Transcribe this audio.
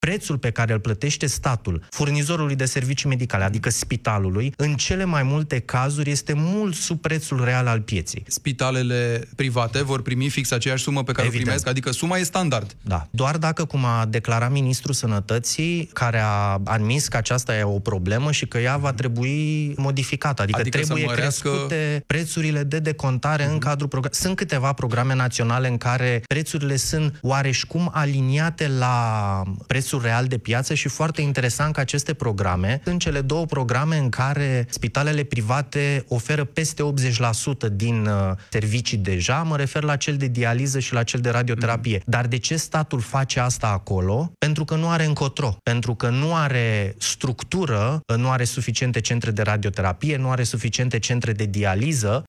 prețul pe care îl plătește statul furnizorului de servicii medicale, adică spitalului, în cele mai multe cazuri este mult sub prețul real al pieței. Spitalele private vor primi fix aceeași sumă pe care o primesc, adică suma e standard. Da. Doar dacă, cum a declarat Ministrul Sănătății, care a admis că aceasta e o problemă și că ea va trebui modificată, adică trebuie crescute prețurile de decontare în cadrul programului. Sunt câteva programe naționale în care prețurile sunt oareșcum aliniate la prețul real de piață și foarte interesant că aceste programe sunt cele două programe în care spitalele private oferă peste 80% din servicii deja, mă refer la cel de dializă și la cel de radioterapie. Dar de ce statul face asta acolo? Pentru că nu are încotro, pentru că nu are structură, nu are suficiente centre de radioterapie, nu are suficiente centre de dializă